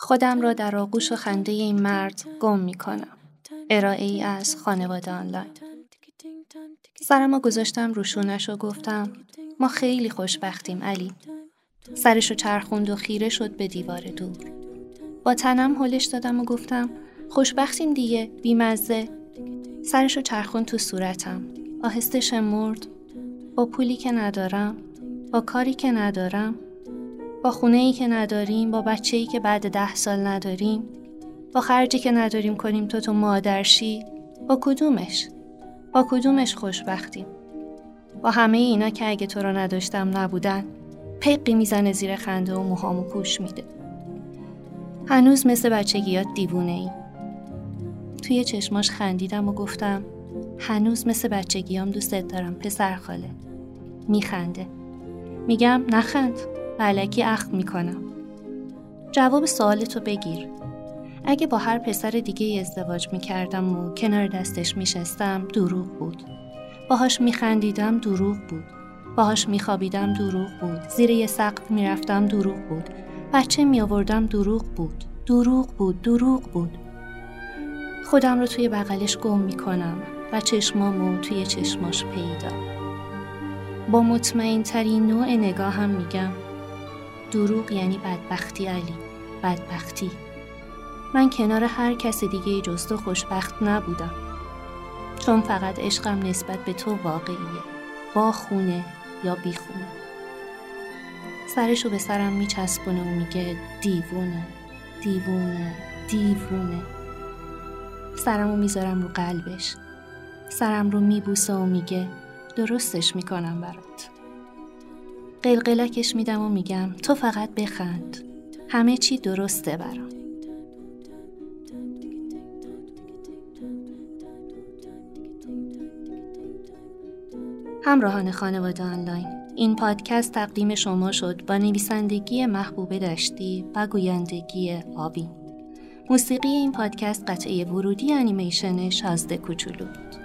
خودم را در آغوش و خنده این مرد گم می کنم. ارائه ای از خانواده آنلاین. سرمو گذاشتم رو شونش و گفتم ما خیلی خوشبختیم علی. سرشو چرخوند و خیره شد به دیوار دور. با تنم هلش دادم و گفتم خوشبختیم دیگه، بیمزه. سرشو چرخوند تو صورتم. آهسته شمرد. با پولی که ندارم، با کاری که ندارم، با خونه‌ای که نداریم، با بچه‌ای که بعد 10 سال نداریم، با خرجی که نداریم کنیم تو مادرشی، با کدومش خوشبختیم؟ با همه اینا که اگه تو رو نداشتم نبودن، پقی میزنه زیر خنده و موهامو پوش میده. هنوز مثل بچگیات دیوونه ای. توی چشماش خندیدم و گفتم هنوز مثل بچگیام دوستت دارم پسر خاله. میخنده. میگم نخند، الکی اخم میکنم. جواب سوالتو بگیر. اگه با هر پسر دیگه ازدواج میکردم و کنار دستش میشستم دروغ بود. باهاش میخندیدم دروغ بود. باهاش میخوابیدم دروغ بود. زیر یه سقف میرفتم دروغ بود. بچه میآوردم دروغ بود. خودم رو توی بغلش گم میکنم و چشمامو توی چشماش پیدا. با مطمئن ترین نوع نگاهم میگم دروغ یعنی بدبختی علی، بدبختی. من کنار هر کس دیگه جز تو خوشبخت نبودم، چون فقط عشقم نسبت به تو واقعیه، با خونه یا بی خونه. سرشو به سرم میچسبونه و میگه دیوونه. سرمو میذارم رو قلبش، سرم رو میبوسه و میگه درستش میکنم برات. قلقلکش میدم و میگم تو فقط بخند، همه چی درسته برام. همراهان خانواده آنلاین، این پادکست تقدیم شما شد با نویسندگی محبوبه دشتی و گویندگی آوین. موسیقی این پادکست قطعه ورودی انیمیشن شازده کوچولو بود.